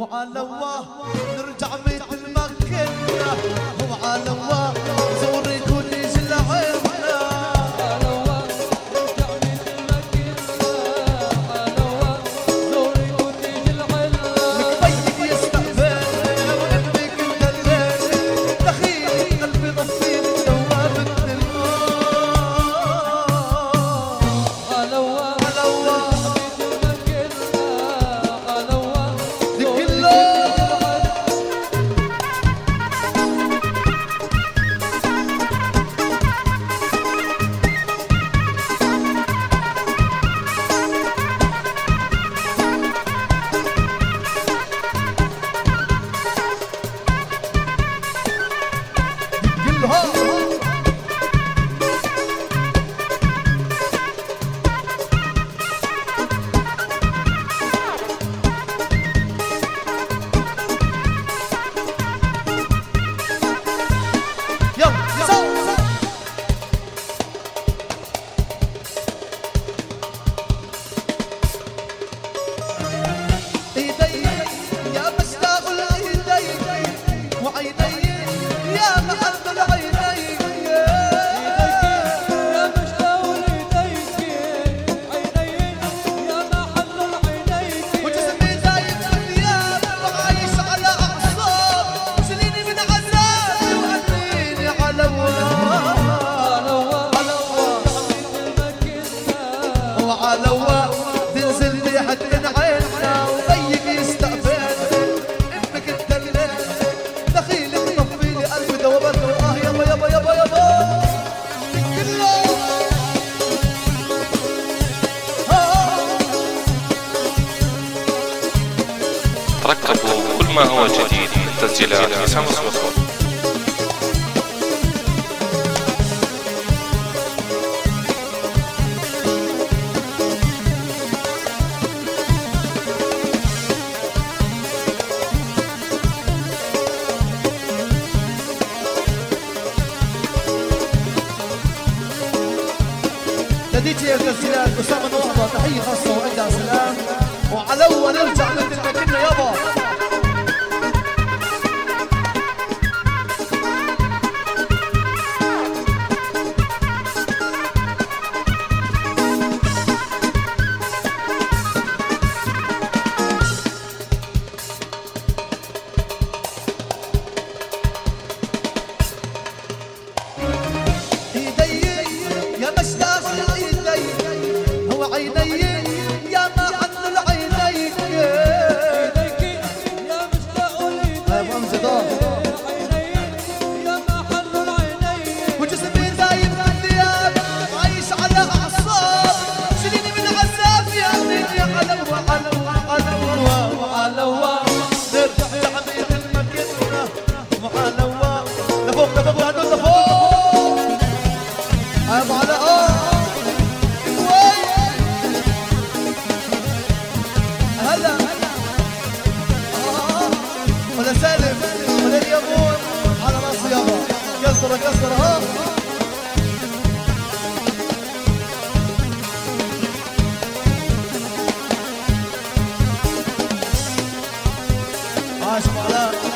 وعلى الله نرجع مثل ما كنا، وعلى الله زوري كل جل عيننا، على الله نرجع مثل ما كنا، على الله زوري كل جل عيننا. لك بيك يستقبل وانك انت الليل، دخيلي قلبي ضفيني دوابة الماء. على الله على الله مثل ما كنا، على الله لك الله كلها يلا سو ايدي يا مشتاق الايدي وعيني يا محب العينين، يا مشتاق ليديك عينيك، يا محل العينيك. وجسمي زايد بالثياب وعايش على اعصاب، شيليني من عذابي وهنيني على الله، على الله على الله مثل ما كنا، وعلى الله تنزل ريحة من عيننا، وضيق يستقبل انك انت الليل، دخيلي تطفي لي قلبي دوبته، اه يابا يابا يابا يابا كله ترقبوا كل ما هو جديد من تسجيلات حسام الصوت. ديجي التسجيلات أسامة نصبة، تحية خاصة وعندها سلام، وعلى أول نرجع مثل ما كنا يابا. ايدي يا مشتاق الايدي وعيني يا محل العينين، ايديك يا مشتاق ليديك عينيك، يا محل العينيك. وجسمي زايد بالثياب عايش على اعصاب، شيليني من عذابي يا بنتي على الله على الله على الله وعلى الله نرجع مثل ما كنا، وعلى الله لفوق لفوق لهدول لفوق ابو على هلا ولا سالم ولا اليمون على راسي يابا، كسره كسره ها. عاش ابو علاء.